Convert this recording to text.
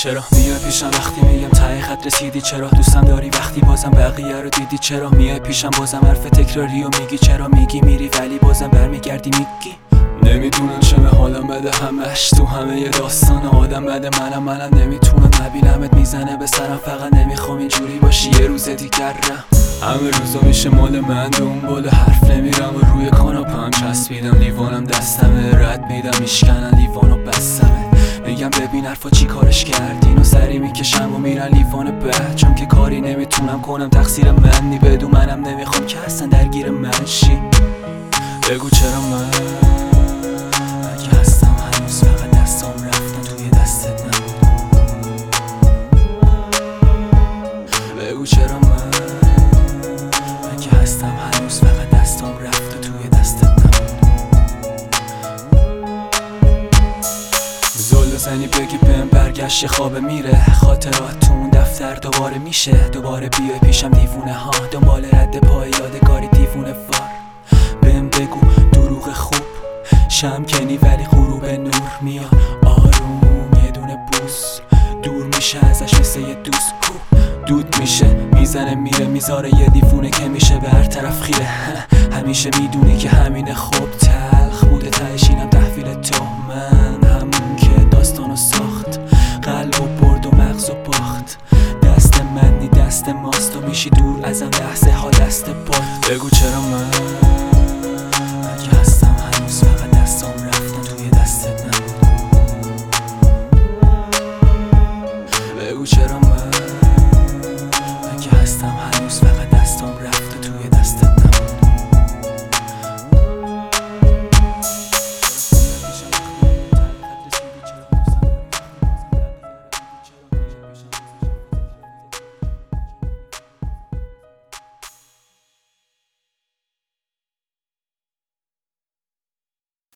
چرا میای پیشم وقتی میگم ته خط رسیدی؟ چرا دوستم داری وقتی بازم بقیه رو دیدی؟ چرا میای پیشم بازم حرف تکراری و میگی؟ چرا میگی میری ولی بازم برمیگردی میگی؟ نمیدونم چمه حالم بده، همش تو همه ی داستان آدم بده. منم نمیتونم نبینمت میزنه به سرم، فقط نمیخوام اینجوری باشی یه روز دیگرم. همه روزا میشه مال من، دنبال حرف نمیرم و روی کاناپم چسبیدم، لیوانم دستمه رد میدم میشکنن لیوانو بستمه. میگم ببین حرفا چی کارش کردین و سری میکشم و میرن لیوان بعد، چون که کاری نمیتونم کنم تقصیر منی، بدون منم نمیخوام که اصلا درگیر من شی. بگو چرا من اگه هستم هنوز فقط دستام رفتن توی دستت نبود. بگو چرا من اگه هستم هنوز فقط دستام رفته توی دستت نبود. زل بزنی بگی بهم برگشت خوابه میره، خاطرات تو اون دفتر دوباره میشه. دوباره بیای پیشم دیوونه ها، دنبال رد پای یادگاری دیوونه وار. بهم بگو دروغ خوب شم کنی ولی غروب نور میاد آروم، یه دونه بوس دور میشه ازش مثل یه دوست کو دود میشه، میزنه میره میذاره یه دیوونه که میشه به هر طرف خیره. همیشه میدونی که همینه خوب تر